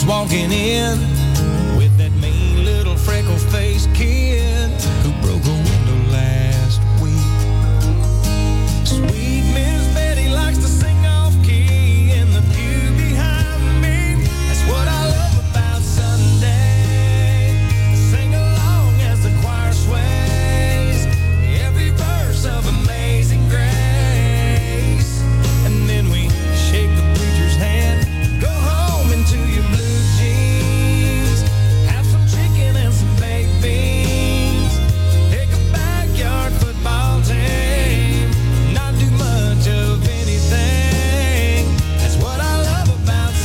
comes walking in with that mean little freckle-faced kid who broke a window last week. Sweet Miss Betty likes to sing off-key in the pew behind me. That's what I love about Sunday. Sing along as the choir sways every verse of Amazing Grace. And then we shake the preacher's hand, go home into your blue jeans, have some chicken and some baked beans, pick a backyard football team, not do much of anything. That's what I love about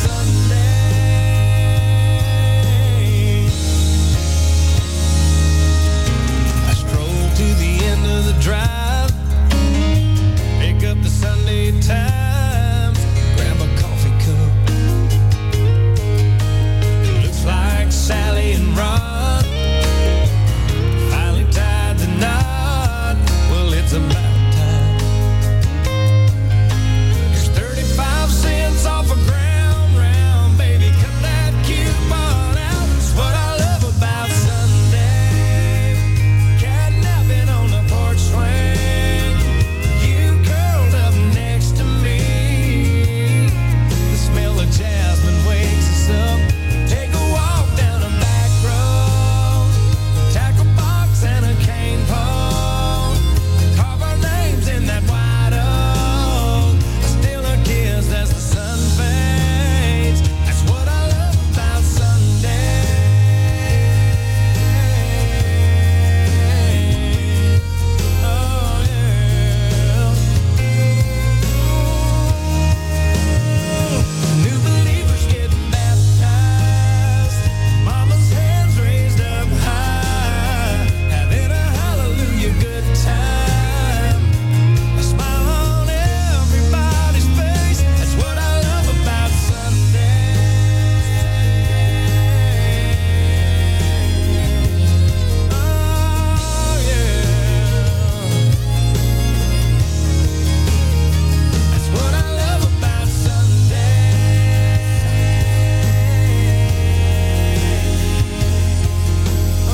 Sunday. I stroll to the end of the drive, pick up the Sunday Times, grab a coffee cup. It looks like Sally and Rod finally tied the knot. Well, it's about time. There's 35 cents off a ground round, baby. Cut that coupon out. It's what I love about Sunday. Catnapping on the porch swing, you curled up next to me. The smell of jasmine wakes us up. Take a walk down a back road, tackle box and a cane pole, carve our names in that white oak. Still a kiss as the sun fades. That's what I love about Sunday. Oh yeah. New believers getting baptized, mama's hands raised up high, having a hallelujah good time. A smile on everybody's face. That's what I love about Sunday. Oh yeah. That's what I love about Sunday. Oh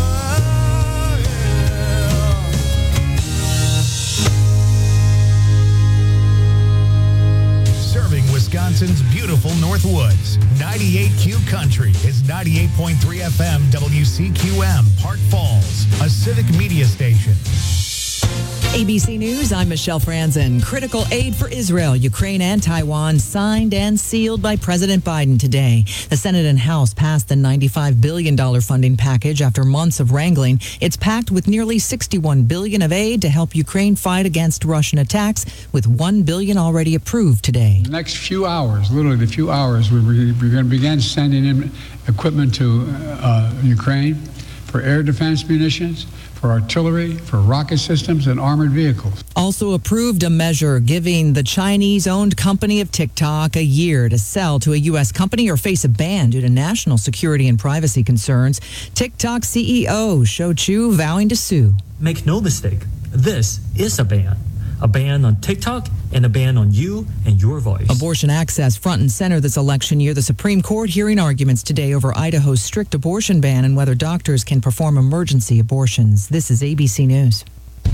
yeah. Serving Wisconsin's beautiful Northwoods. 98Q Country is 98.3 FM WCQM, Park Falls, a civic media station. ABC News, I'm Michelle Franzen. Critical aid for Israel, Ukraine, and Taiwan signed and sealed by President Biden today. The Senate and House passed the $95 billion funding package after months of wrangling. It's packed with nearly $61 billion of aid to help Ukraine fight against Russian attacks, with $1 billion already approved today. The next few hours, literally the few hours, we're going to begin sending in equipment to Ukraine for air defense munitions, for artillery, for rocket systems, and armored vehicles. Also approved a measure giving the Chinese-owned company of TikTok a year to sell to a U.S. company or face a ban due to national security and privacy concerns. TikTok CEO Shou Chew vowing to sue. Make no mistake, this is a ban. A ban on TikTok and a ban on you and your voice. Abortion access front and center this election year. The Supreme Court hearing arguments today over Idaho's strict abortion ban and whether doctors can perform emergency abortions. This is ABC News.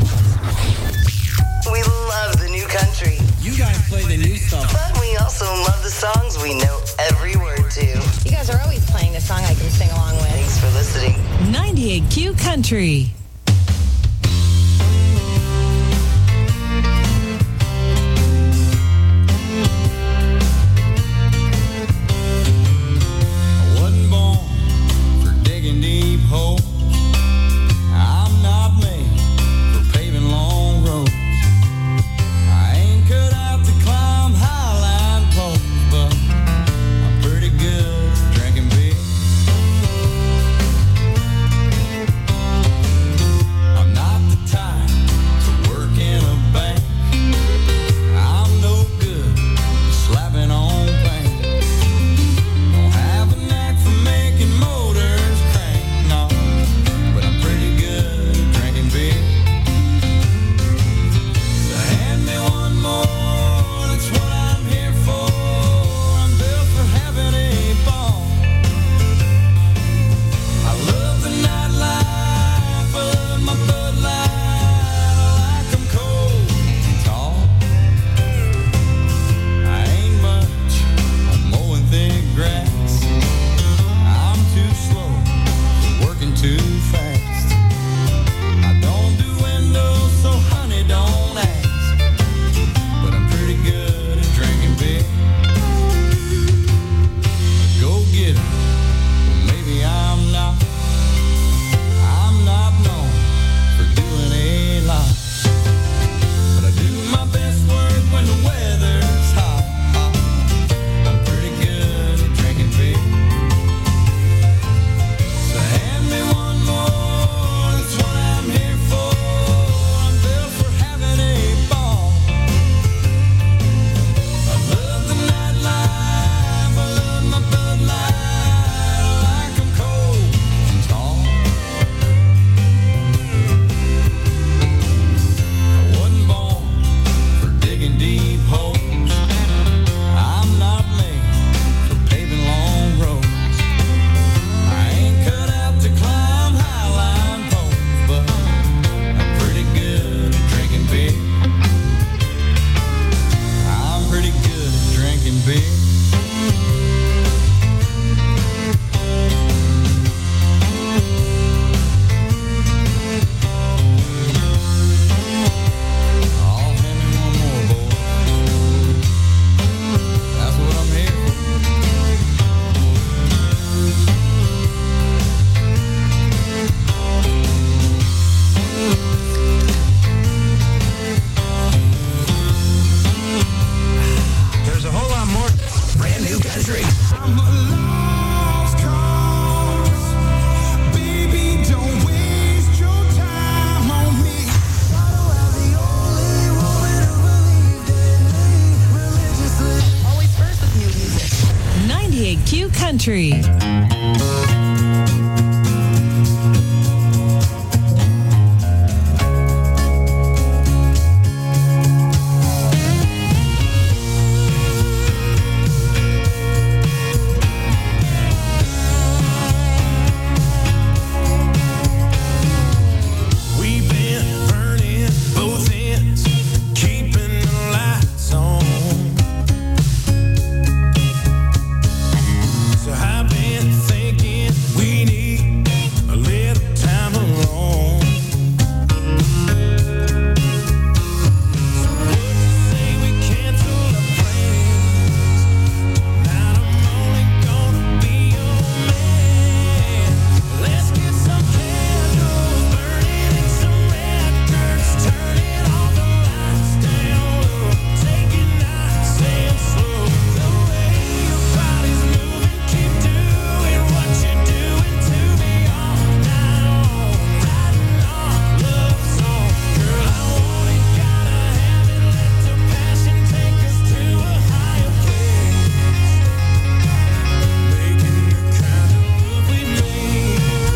We love the new country. You guys play the new stuff. But we also love the songs we know every word to. You guys are always playing a song I can sing along with. Thanks for listening. 98Q Country. Q Country. We've been burning both ends, keeping the lights on. So I've been thinking we need a little time alone. So what you say we cancel our plans? Tonight I'm only gonna be your man. Let's get some candles burning and some records, turning all the lights down low, take it nice and slow. The way your body's moving, keep doing what you're doing to me all night long, riding our love song. Girl, I want it, gotta have it, let the passion take us to a higher place, making the kind of love we made.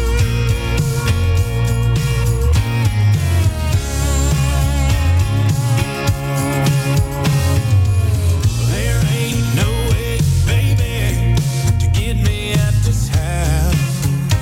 There ain't no way, baby, to get me at this house.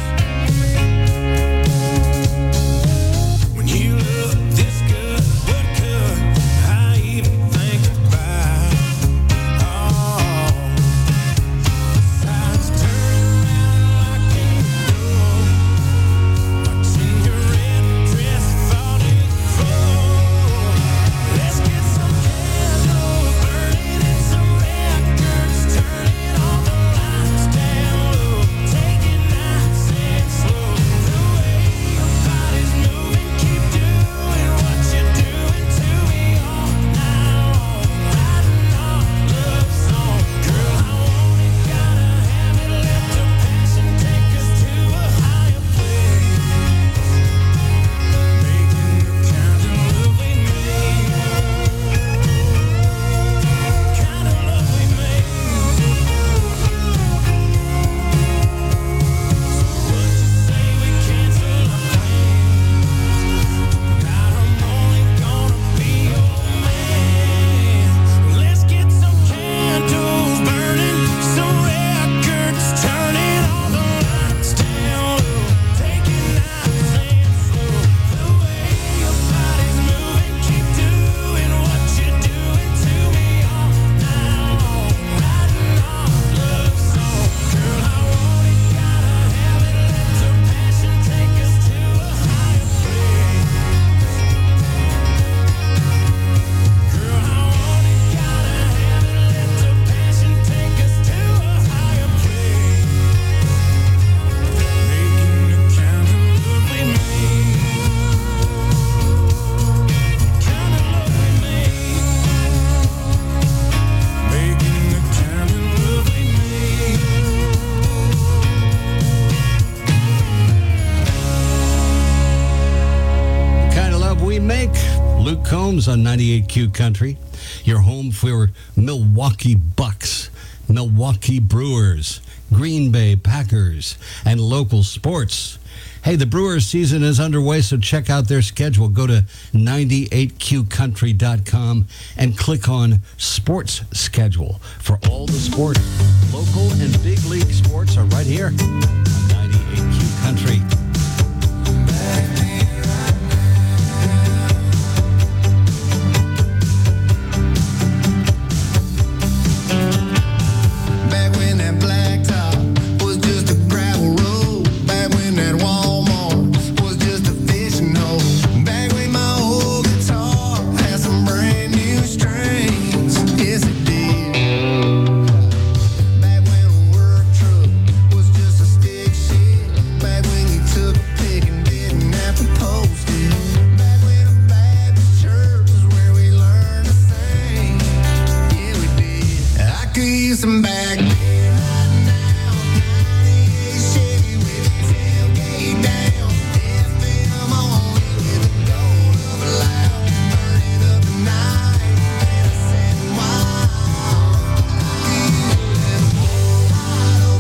When you look this good, what could I even think about? Oh, besides turning around locking the door, watching your red dress falling fall. Let's get some candles burning and some records, turning all the lights down low, take it nice and slow. The way your body's moving, keep doing what you're doing to me all night long, riding our love song. Girl, I want it, gotta have it, let the passion take us to a higher place, making the kind of love we made, kind of love we made. What you say we cancel our plans? Tonight I'm only gonna be your man. Let's get some candles burning, some records, turning all the lights down low, take it nice and slow. The way your body's moving, keep doing what you're doing to me all night long, riding our love song. Girl, I want it, gotta have it, let the passion take us to a higher place. Girl, I want it, gotta have it, let the passion take us to a higher place, making the kind of love we made, kind of love we made, making the kind of love we made. Kind of love we make. Luke Combs on 98Q Country. Your home for Milwaukee Bucks, Milwaukee Brewers, Green Bay Packers, and local sports. Hey, the Brewers season is underway, so check out their schedule. Go to 98qcountry.com and click on Sports Schedule for all the sports. Local and big league sports are right here on 98Q Country. Back when that blacktop was just a gravel road. Back when that Walmart was just a fishing hole. Back when my old guitar had some brand new strings. Yes, it did. Back when a work truck was just a stick shift. Back when you took a pick and didn't have to post it. Back when a Baptist church was where we learned to sing. Yeah, we did. I could use some back. Wide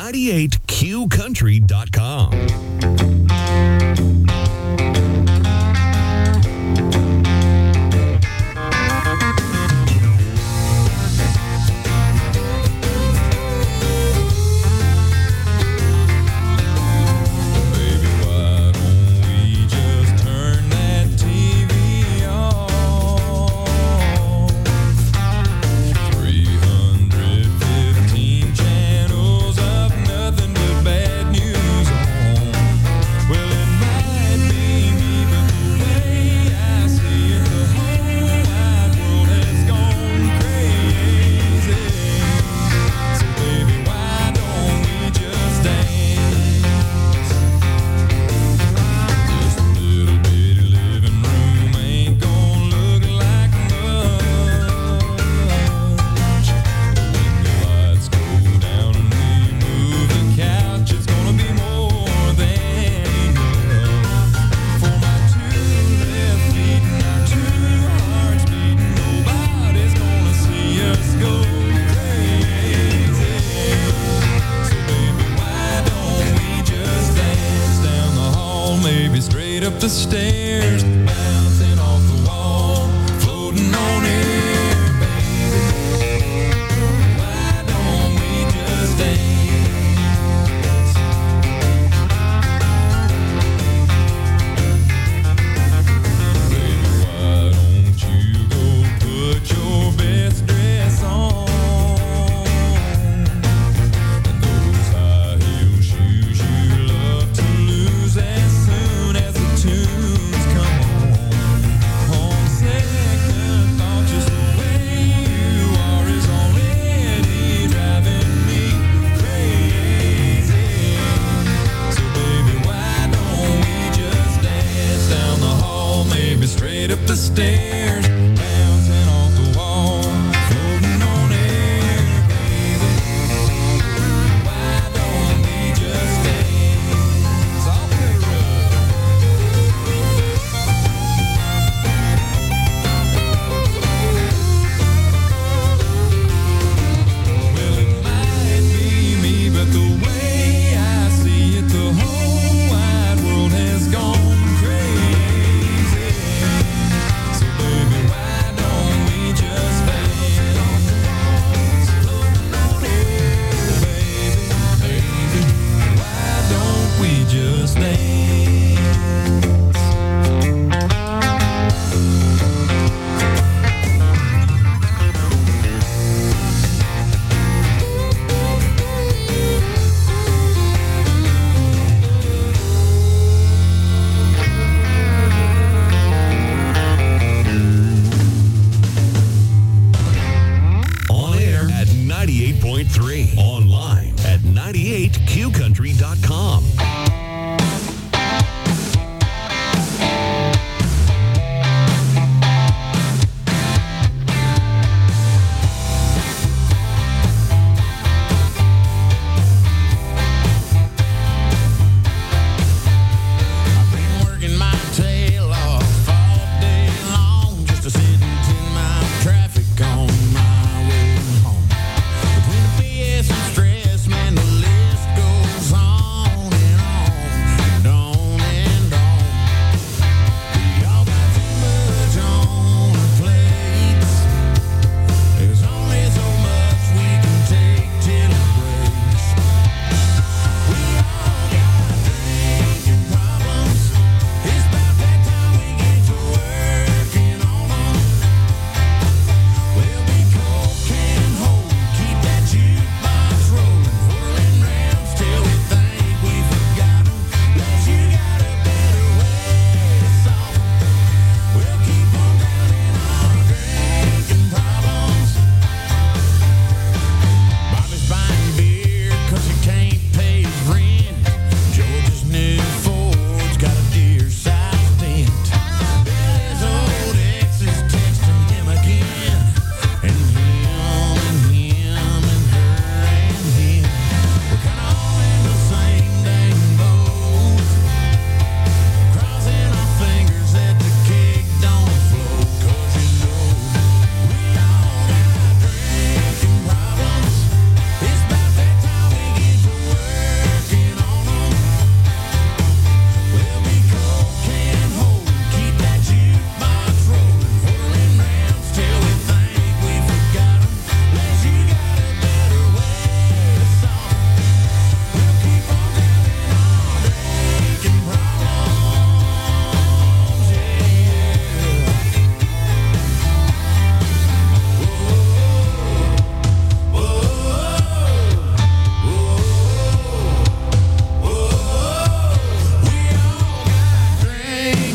98QCountry.com. The stairs, bouncing off the wall, floating on air, baby. Why don't we just dance? Baby, why don't you go put your best dress on? And those high heel shoes you love to lose as soon as the tunes come on second thought, just the way you are is already driving me crazy. So baby, why don't we just dance down the hall, maybe straight up the stairs, bouncing off the wall, floating on air, baby. Why don't we just dance off the road? Well, it might be me, but the way I see it, the whole wide world has gone crazy. So baby,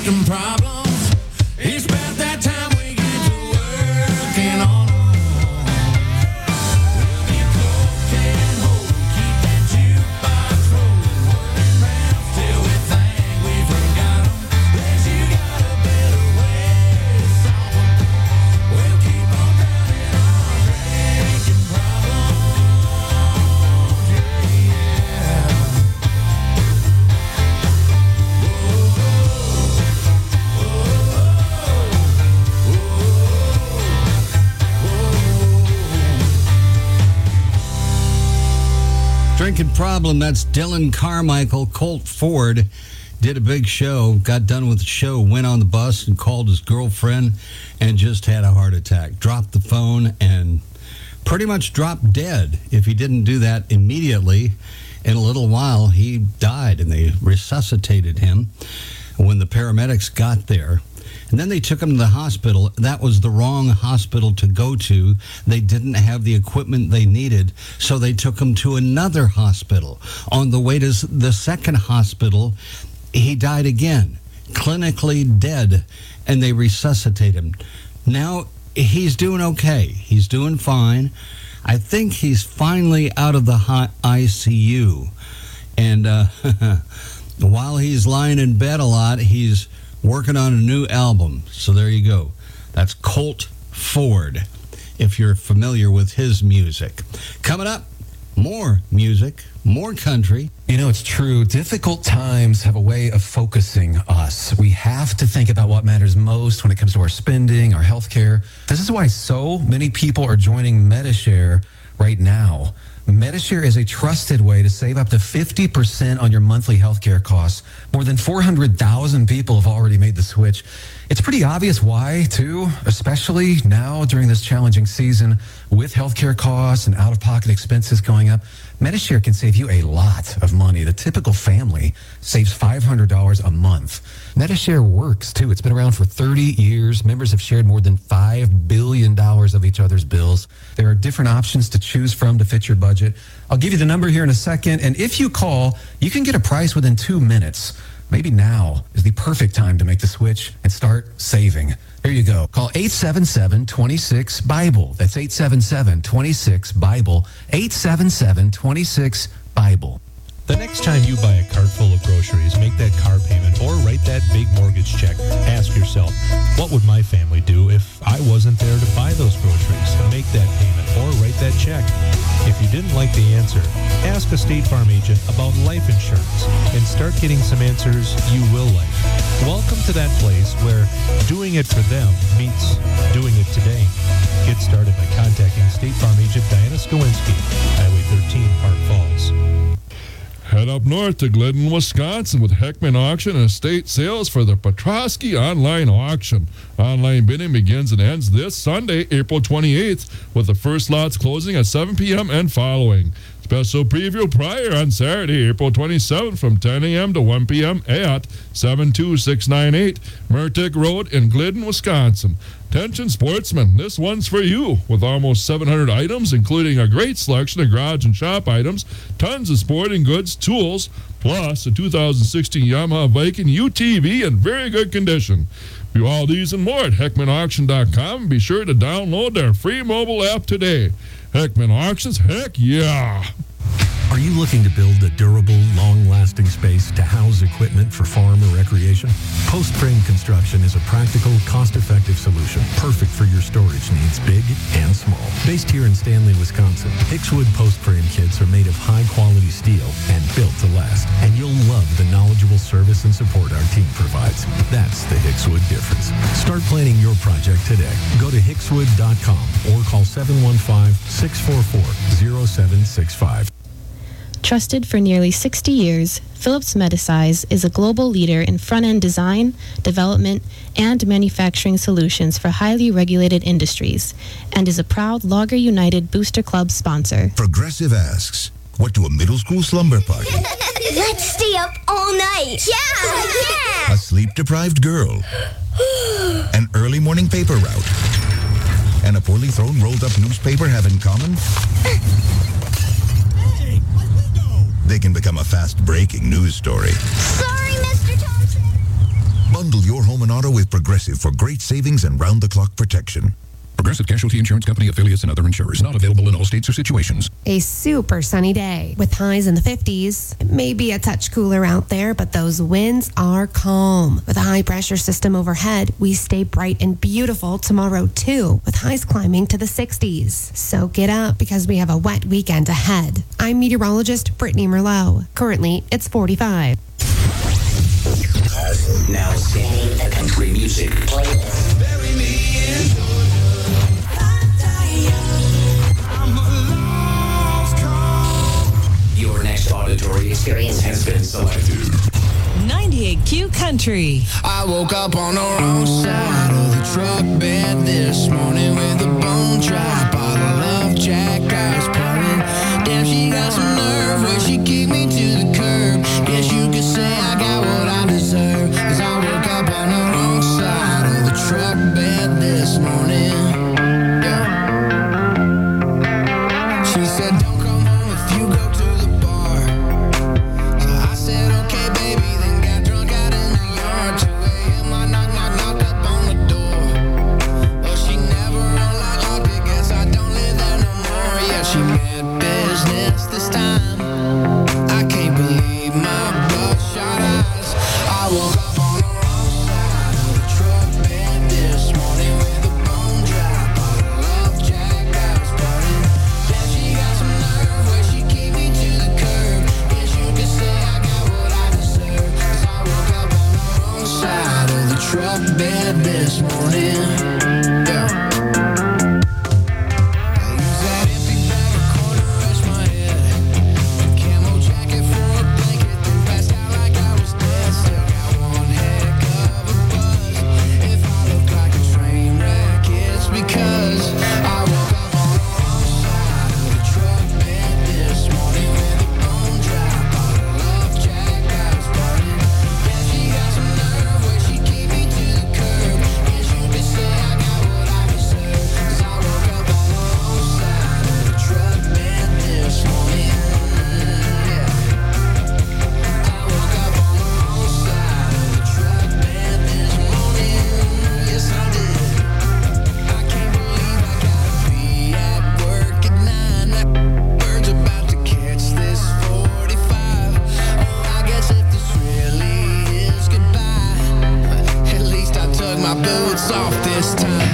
drinking problems. It's about that time we get to working on them. We'll be cloaked and holding, keep that jukebox rolling, whirling round till we think we forgot them. That you got a better way to solve them. We'll keep on drowning our drinking problems. Yeah. Drinking Problem, that's Dylan Carmichael. Colt Ford did a big show, got done with the show, went on the bus and called his girlfriend and just had a heart attack. Dropped the phone and pretty much dropped dead. If he didn't do that immediately, in a little while, he died and they resuscitated him when the paramedics got there. And then they took him to the hospital. That was the wrong hospital to go to. They didn't have the equipment they needed, so they took him to another hospital. On the way to the second hospital, he died again, clinically dead, and they resuscitated him. Now, he's doing okay. He's doing fine. I think he's finally out of the ICU. And while he's lying in bed a lot, he's working on a new album. So there you go. That's Colt Ford, if you're familiar with his music. Coming up, more music, more country. You know, it's true. Difficult times have a way of focusing us. We have to think about what matters most when it comes to our spending, our health care. This is why so many people are joining Medi-Share right now. Medi-Share is a trusted way to save up to 50% on your monthly healthcare costs. More than 400,000 people have already made the switch. It's pretty obvious why, too, especially now during this challenging season with healthcare costs and out-of-pocket expenses going up. Medi-Share can save you a lot of money. The typical family saves $500 a month. Medi-Share works, too. It's been around for 30 years. Members have shared more than $5 billion of each other's bills. There are different options to choose from to fit your budget. I'll give you the number here in a second, and if you call, you can get a price within 2 minutes. Maybe now is the perfect time to make the switch and start saving. There you go. Call 877-26-BIBLE. That's 877-26-BIBLE. 877-26-BIBLE. The next time you buy a cart full of groceries, make that car payment, or write that big mortgage check, ask yourself, what would my family do if I wasn't there to buy those groceries, make that payment, or write that check? If you didn't like the answer, ask a State Farm agent about life insurance and start getting some answers you will like. Welcome to that place where doing it for them meets doing it today. Get started by contacting State Farm agent Diana Skowinski, Highway 13, Park Falls. Head up north to Glidden, Wisconsin with Heckman Auction and Estate Sales for the Petrosky Online Auction. Online bidding begins and ends this Sunday, April 28th, with the first lots closing at 7 p.m. and following. Special preview prior on Saturday, April 27th from 10 a.m. to 1 p.m. at 72698 Murtick Road in Glidden, Wisconsin. Attention sportsmen, this one's for you. With almost 700 items, including a great selection of garage and shop items, tons of sporting goods, tools, plus a 2016 Yamaha Viking UTV in very good condition. View all these and more at HeckmanAuction.com and be sure to download their free mobile app today. Heckman Auctions, heck yeah! Are you looking to build a durable, long-lasting space to house equipment for farm or recreation? Post Frame Construction is a practical, cost-effective solution, perfect for your storage needs, big and small. Based here in Stanley, Wisconsin, Hickswood Post Frame kits are made of high-quality steel and built to last, and you'll love the knowledgeable service and support our team provides. That's the Hickswood difference. Start planning your project today. Go to hickswood.com or call 715-644-0765. Trusted for nearly 60 years, Phillips Medisize is a global leader in front-end design, development, and manufacturing solutions for highly regulated industries, and is a proud Logger United Booster Club sponsor. Progressive asks, what do a middle school slumber party? Let's stay up all night. Yeah! A sleep-deprived girl. An early morning paper route. And a poorly thrown rolled-up newspaper have in common? They can become a fast-breaking news story. Sorry, Mr. Thompson. Bundle your auto with Progressive for great savings and round-the-clock protection. Progressive Casualty Insurance Company affiliates and other insurers. Not available in all states or situations. A super sunny day with highs in the 50s. It may be a touch cooler out there, but those winds are calm. With a high-pressure system overhead, we stay bright and beautiful tomorrow, too, with highs climbing to the 60s. So get up because we have a wet weekend ahead. I'm meteorologist Brittany Merlot. Currently, it's 45. Now singing the country music playlist. Bury me in Your next auditory experience has been selected. 98Q Country. I woke up on the wrong side of the truck bed this morning with a bone dry bottle of Jack Ice pouring. Damn, she got some nerve where she kicked me to the curb. Guess you could say I got what I deserve. 'Cause I woke up on the wrong side of the truck bed this morning. Yeah. She said, don't come home if you go to the bar. So I said, okay, baby, then got drunk out in the yard. 2 a.m. I knocked up on the door. Well, she never unlocked it, guess I don't live there no more. Yeah, she meant business this time. I can't believe my bloodshot eyes. I woke up on the wrong side of the truck bed this morning with a bone dry bottle of Jack Ice burning. Then she got some nerve where she kicked me to the curb. Guess you could say I got what I deserve. 'Cause I woke up on the wrong side of the truck bed this morning. Yeah. I use that empty bag of quarter to rest my head. A camo jacket for a blanket, then passed out like I was dead. Still got one heck of a buzz. If I look like a train wreck, it's because I woke up on the wrong side of the truck bed this morning with a bone dry bottle of Jack Ice burning. Yeah, she got some nerve where she kicked me to the curb. Guess you could say I got what I deserve. 'Cause I woke up on the wrong side of the truck bed this morning. Yeah. I woke up on the wrong side of the truck bed this morning. Yes, I did. I can't believe I gotta be at work at 9. That bird's about to catch this 45. Oh, I guess if this really is goodbye, at least I took my boots off this time.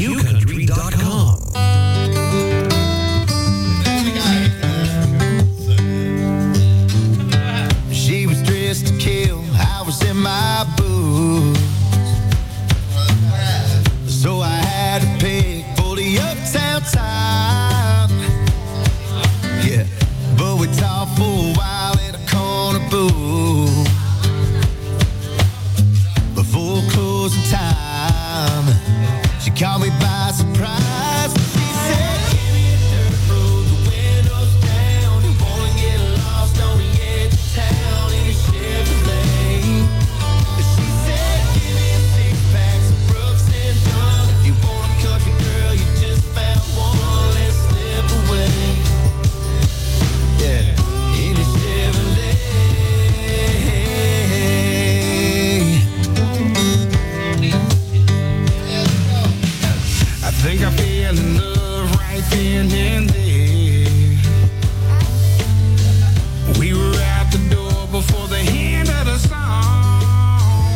NewCountry.com. She was dressed to kill, I was in my boots. So I had to pick for the uptown time. Yeah, but we talked for a while at a corner booth. Before closing time, she caught me by surprise. She said, give me a dirt road, the windows down. You wanna get lost on the edge of town in a Chevrolet. She said, give me a six-pack, some Brooks and Dunn. If you want a country girl, you just found one, let's slip away. Yeah, in a Chevrolet. I think I fell in love right then and there. We were out the door before the end of the song.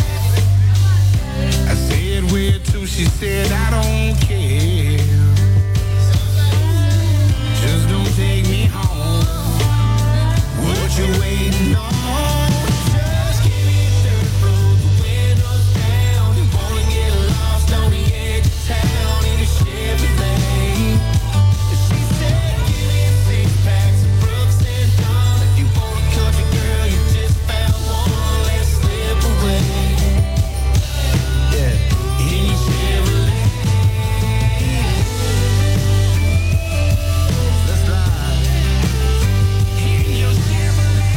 I said where to, she said I don't care. Just don't take me home. What you waiting on? Just give me a dirt road, the windows down. You wanna get lost on the edge of town in a Chevrolet. She said, give me a six-pack, some Brooks and Dunn. If you want a country girl, you just found one, let's slip away. Yeah, in your Chevrolet. Let's ride. In your Chevrolet.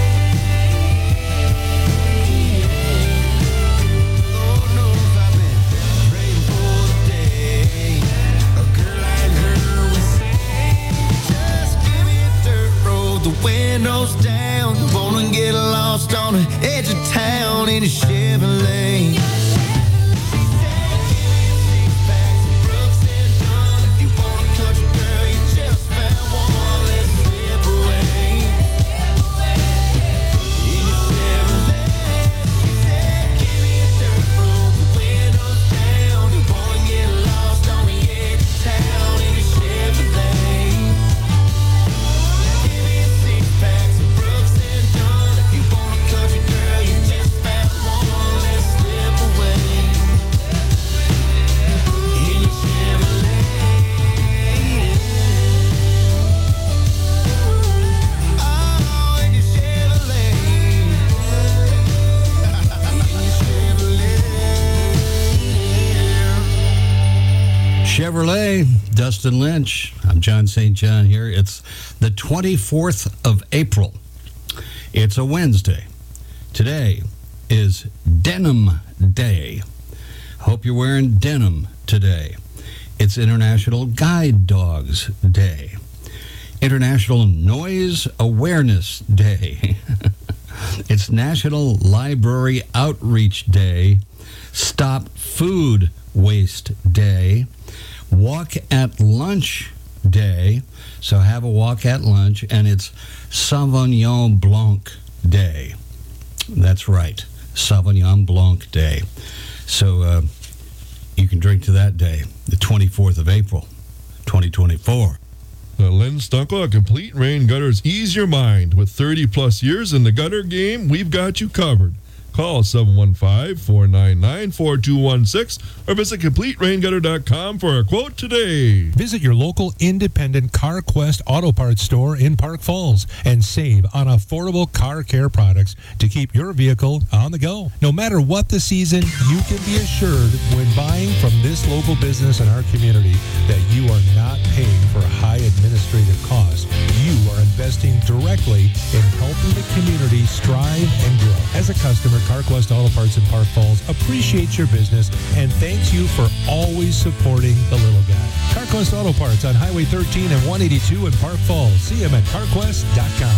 Lord knows I've been praying for the day a girl like her would say, just give me a dirt road, the windows down. You wanna get lost on the edge of town in a Chevrolet. She said, give me a six-pack, some Brooks and Dunn. If you want a country girl, you just found one, let's slip away. In your Chevrolet. She said, give me a dirt road, the windows down. You wanna get lost on the edge of town in a Chevrolet. Give me a six-pack, some Brooks and Dunn. If you want a country girl, you just found one, let's slip away. In your Chevrolet. Oh, in your Chevrolet. Chevrolet, Dustin Lynch. I'm John St. John here. It's the 24th of April. It's a Wednesday. Today is Denim Day. Hope you're wearing denim today. It's International Guide Dogs Day. International Noise Awareness Day. It's National Library Outreach Day. Stop Food Waste Day. Walk at Lunch Day. So have a walk at lunch. And it's Sauvignon Blanc Day. That's right. Sauvignon Blanc Day. So you can drink to that day, the 24th of April, 2024. The Lynn Stunkel, Complete Rain Gutters. Ease your mind. With 30-plus years in the gutter game, we've got you covered. Call 715-499-4216 or visit CompleteRainGutter.com for a quote today. Visit your local independent CarQuest Auto Parts store in Park Falls and save on affordable car care products to keep your vehicle on the go. No matter what the season, you can be assured when buying from this local business in our community that you are not paying for high administrative costs. You are investing directly in helping the community strive and grow. As a customer, CarQuest Auto Parts in Park Falls appreciates your business and thanks you for always supporting the little guy. CarQuest Auto Parts on Highway 13 and 182 in Park Falls. See them at CarQuest.com.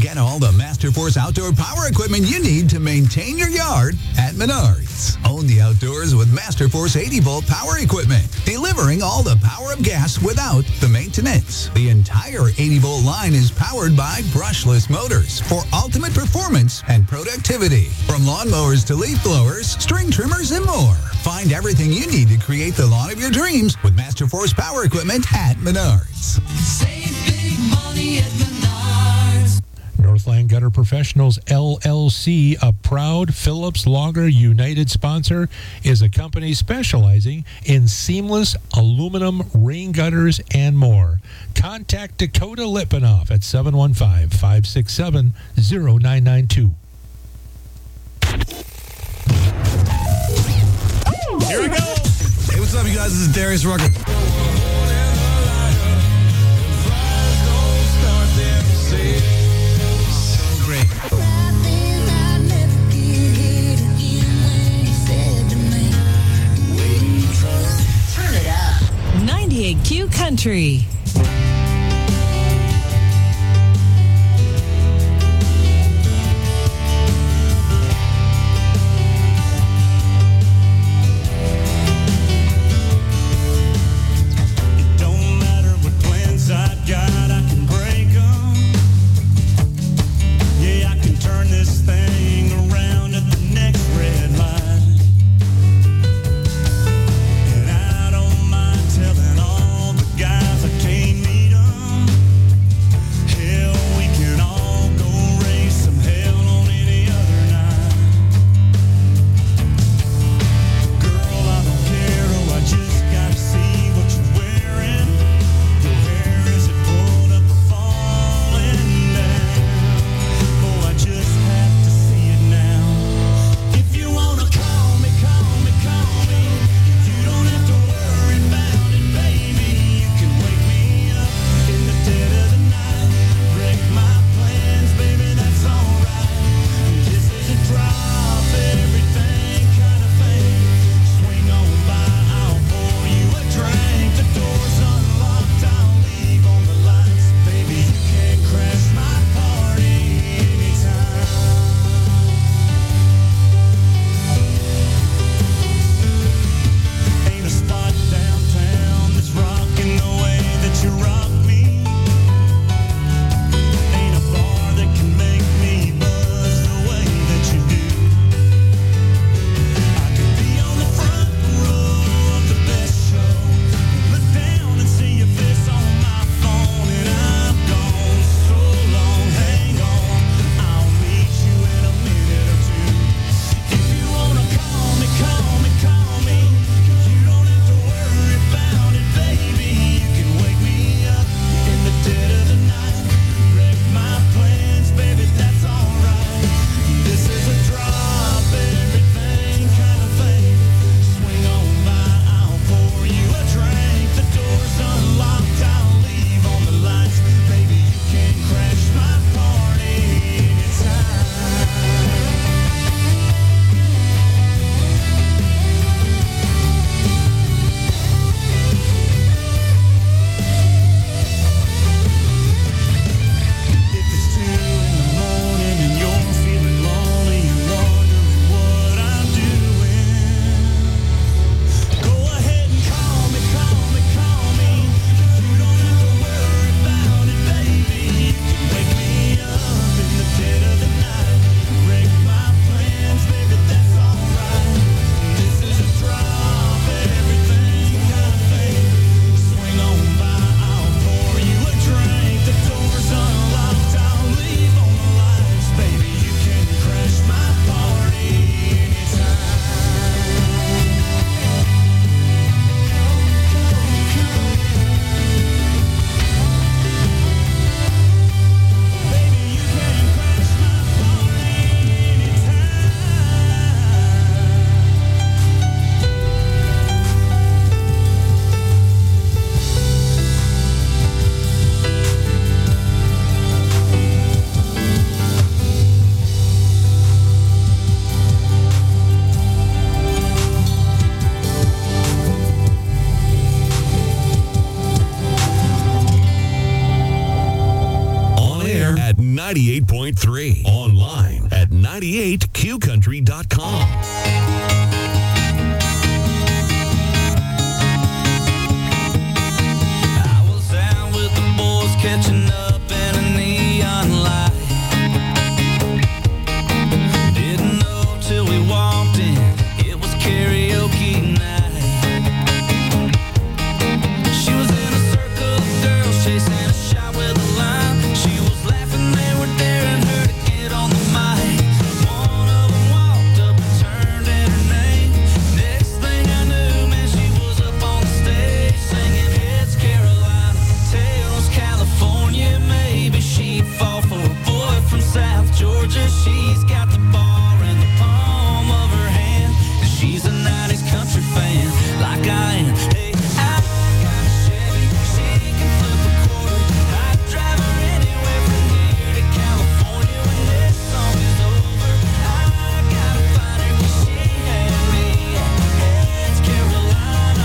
Get all the Masterforce outdoor power equipment you need to maintain your yard at Menards. Own the outdoors with Masterforce 80-volt power equipment, delivering all the power of gas without the maintenance. The entire 80-volt line is powered by brushless motors for ultimate performance and productivity. From lawnmowers to leaf blowers, string trimmers, and more. Find everything you need to create the lawn of your dreams with Masterforce power equipment at Menards. Save big money at Menards. Northland Gutter Professionals LLC, a proud Phillips Logger United sponsor, is a company specializing in seamless aluminum rain gutters and more. Contact Dakota Lipinoff at 715-567-0992. Here we go. Hey, what's up, you guys? This is Darius Rucker. So great. Turn it up. 98Q Country. I 98.3. Online at 98qcountry.com. I was out with the boys catching up in a neon light. Didn't know till we walked in, it was karaoke night. She was in a circle of girls chasing a shot with a line. She was laughing, they were daring her to get on the mic. One of them walked up and turned in her name. Next thing I knew, man, she was up on the stage singing Heads Carolina, Tails California. Maybe she'd fall for a boy from South Georgia. She's got the bar in the palm of her hand, and she's a 90s country fan like I am. Hey, I got a Chevy, she can flip a quarter. I'd drive her anywhere from here to California when this song is over. I gotta find her 'cause she had me at Heads Carolina.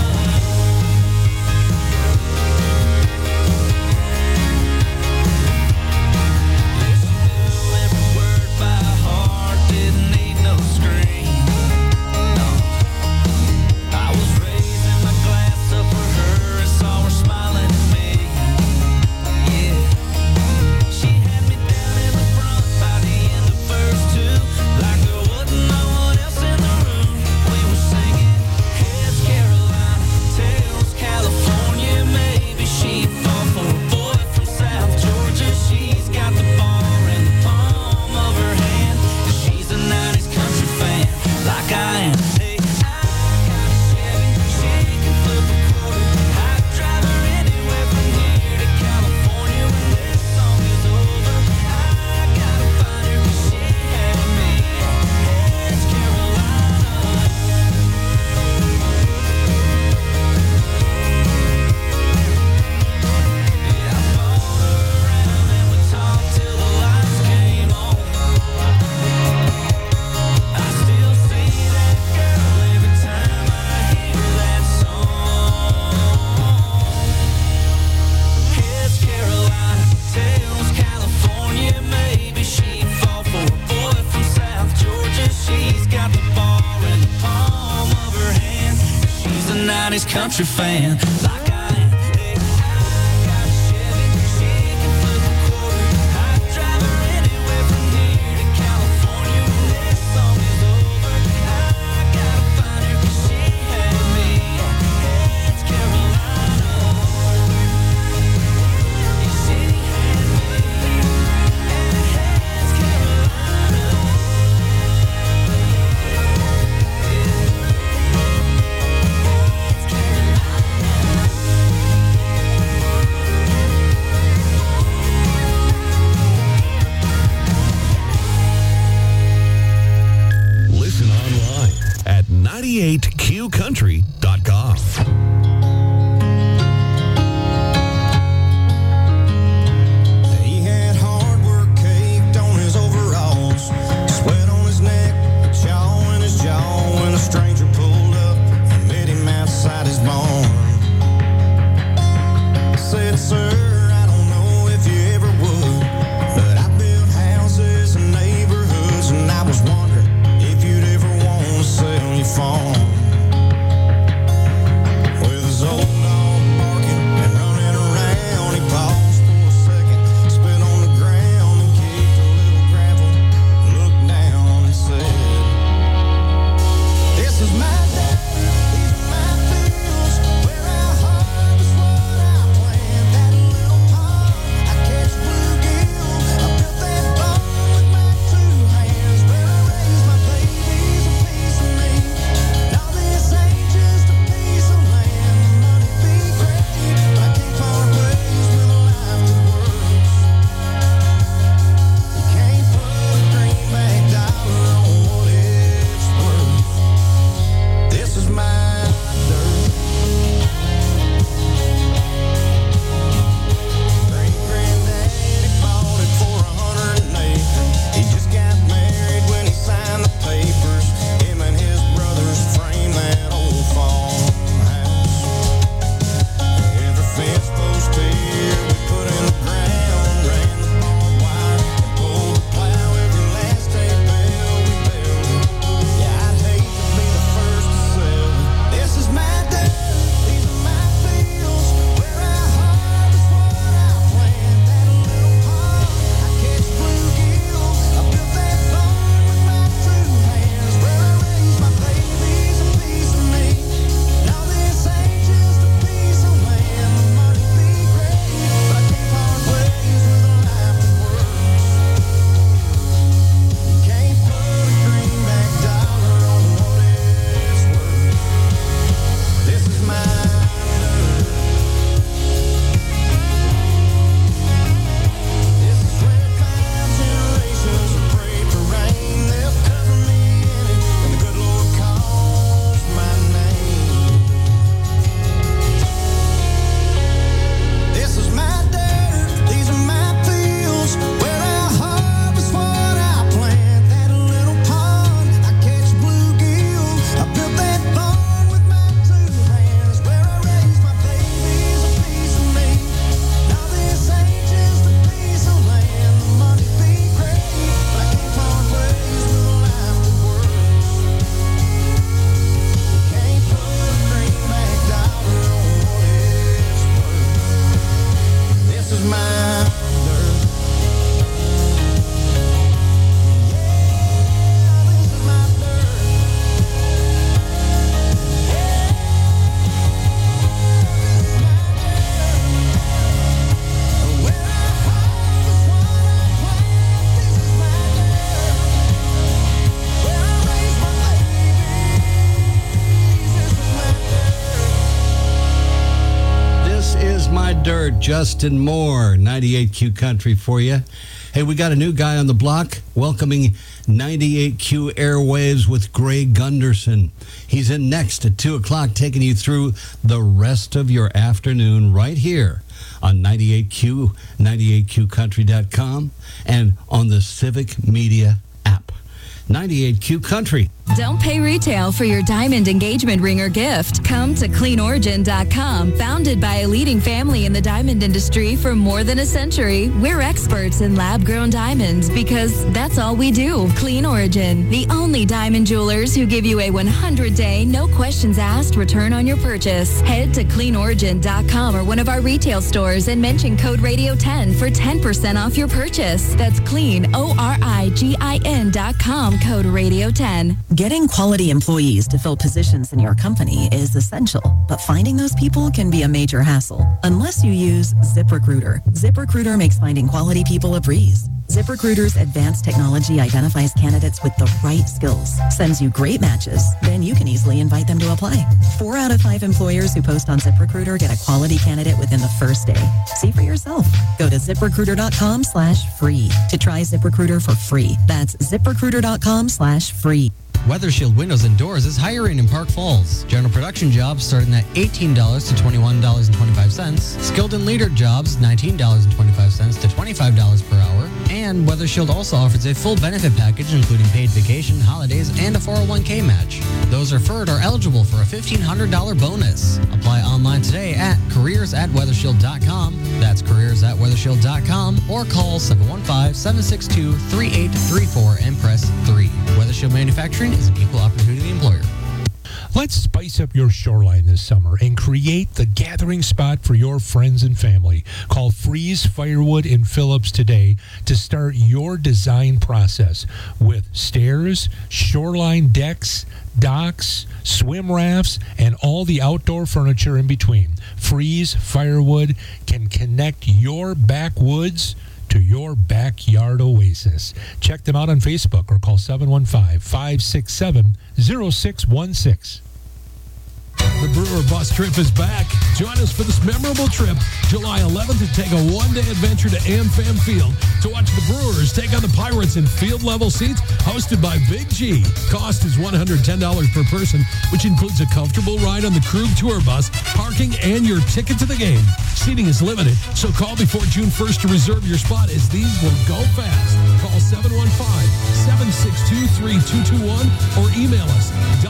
Every word by heart, didn't need no screen. No, I was raising my glass up for her and saw her smiling at me. Yeah, she had me down in the front by the end of verse 2, like there wasn't no one else in the room. We were singing Heads Carolina, Tails California. Maybe she'd fall for a boy from South Georgia. She's got the bar in the palm of her hand, and she's a 90s country fan like I am. Hey, I got a Chevy, she can flip a quarter. I'd drive her anywhere from here to California when this song is over. I gotta find her 'cause she had me at Heads Carolina. Yeah, I followed her around and we talked till the lights came on. I still see that girl every time I hear that song. Heads Carolina, Tails California. Maybe she'd fall for a boy from South Georgia. She's got the bar in the palm of her hand. She's a 90s country fan like I am. Hey, I got a Chevy, she can flip a quarter. I'd drive her anywhere from here to California when this song is over. I gotta find her 'cause she had me at Heads Carolina. Yeah, she had me at Heads Carolina. Listen online at 98qcountry.com. He had hard work caked on his overalls, sweat on his neck, a chaw in his jaw when a stranger pulled up and met him outside his barn. Said, "Sir, I don't know if you ever would, but I built houses and neighborhoods, and I was wondering if you'd ever want to sell your farm." With his old Dirt, Justin Moore, 98Q Country for you. Hey, we got a new guy on the block welcoming 98Q Airwaves with Greg Gunderson. He's in next at 2 o'clock, taking you through the rest of your afternoon right here on 98Q, 98QCountry.com, and on the Civic Media app. 98Q Country. Don't pay retail for your diamond engagement ring or gift. Come to CleanOrigin.com. Founded by a leading family in the diamond industry for more than a century, we're experts in lab-grown diamonds because that's all we do. Clean Origin, the only diamond jewelers who give you a 100-day, no questions asked return on your purchase. Head to CleanOrigin.com or one of our retail stores and mention code Radio10 for 10% off your purchase. That's CleanOrigin.com, code Radio10. Getting quality employees to fill positions in your company is essential, but finding those people can be a major hassle unless you use ZipRecruiter. ZipRecruiter makes finding quality people a breeze. ZipRecruiter's advanced technology identifies candidates with the right skills, sends you great matches, then you can easily invite them to apply. 4 out of 5 employers who post on ZipRecruiter get a quality candidate within the first day. See for yourself. Go to ZipRecruiter.com/free to try ZipRecruiter for free. That's ZipRecruiter.com/free. WeatherShield Windows and Doors is hiring in Park Falls. General production jobs starting at $18 to $21.25. Skilled and leader jobs, $19.25 to $25 per hour. And WeatherShield also offers a full benefit package including paid vacation, holidays, and a 401k match. Those referred are eligible for a $1,500 bonus. Apply online today at careers@weathershield.com. That's careers@weathershield.com or call 715-762-3834 and press 3. WeatherShield Manufacturing is an equal opportunity employer. Let's spice up your shoreline this summer and create the gathering spot for your friends and family. Call Freeze Firewood in Phillips today to start your design process with stairs, shoreline decks, docks, swim rafts, and all the outdoor furniture in between. Freeze Firewood can connect your backwoods to your backyard oasis. Check them out on Facebook or call 715-567-0616. The Brewer Bus Trip is back. Join us for this memorable trip, July 11th, to take a one-day adventure to AmFam Field to watch the Brewers take on the Pirates in field-level seats hosted by Big G. Cost is $110 per person, which includes a comfortable ride on the Krug Tour Bus, parking, and your ticket to the game. Seating is limited, so call before June 1st to reserve your spot, as these will go fast. Call 715-762-3221 or email us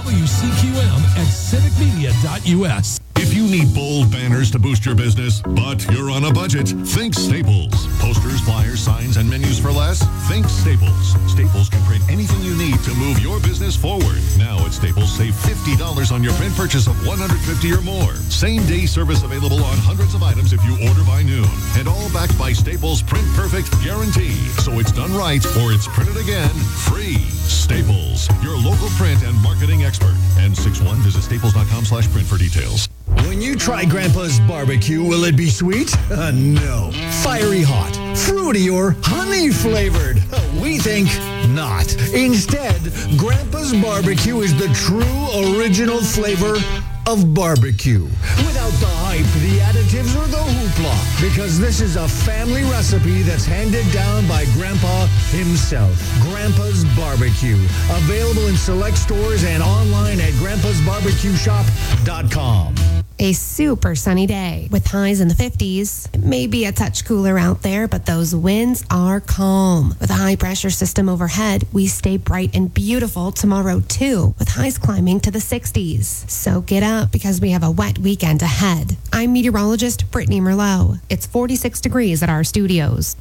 WCQM@civicmedia.us. If you need bold banners to boost your business, but you're on a budget, think Staples. Posters, flyers, signs, and menus for less? Think Staples. Staples can print anything you need to move your business forward. Now at Staples, save $50 on your print purchase of $150 or more. Same-day service available on hundreds of items if you order by noon. And all backed by Staples' Print Perfect guarantee. So it's done right or it's printed again free. Staples, your local print and marketing expert. N61, visit staples.com/print for details. When you try Grandpa's barbecue, will it be sweet? No. Fiery hot, fruity, or honey flavored? We think not. Instead, Grandpa's barbecue is the true original flavor of barbecue. Without the hype, the additives, or the hoopla. Because this is a family recipe that's handed down by Grandpa himself. Grandpa's Barbecue. Available in select stores and online at grandpasbarbecueshop.com. A super sunny day with highs in the 50s. It may be a touch cooler out there, but those winds are calm. With a high pressure system overhead, we stay bright and beautiful tomorrow too, with highs climbing to the 60s. So get up because we have a wet weekend ahead. I'm meteorologist Brittany Merlot. It's 46 degrees at our studios.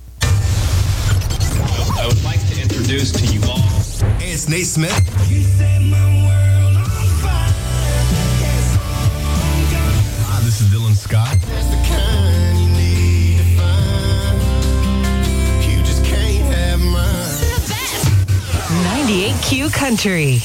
I would like to introduce to you all. Hey, it's Nate Smith. This is Dylan Scott. That's the kind you need to find. You just can't have mine. 98Q Country.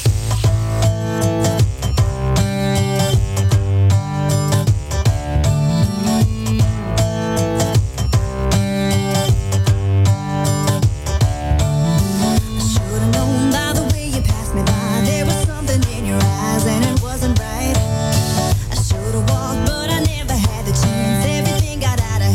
Everything got out of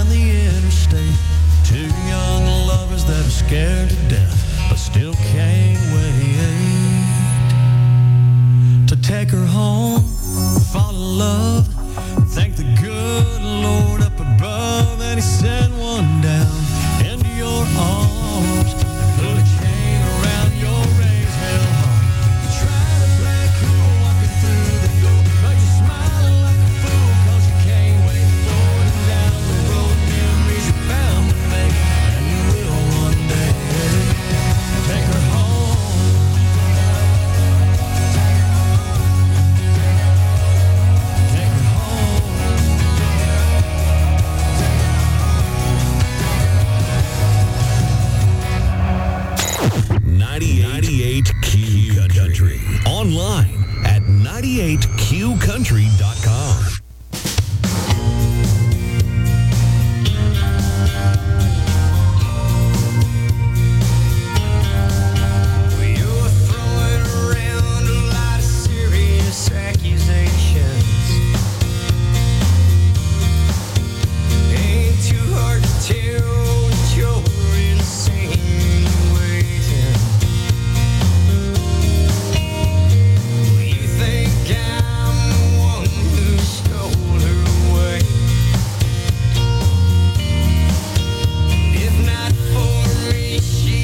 down the interstate. Two young lovers that are scared to death, but still can't wait to take her home, fall in love, thank the good Lord up above, and he said,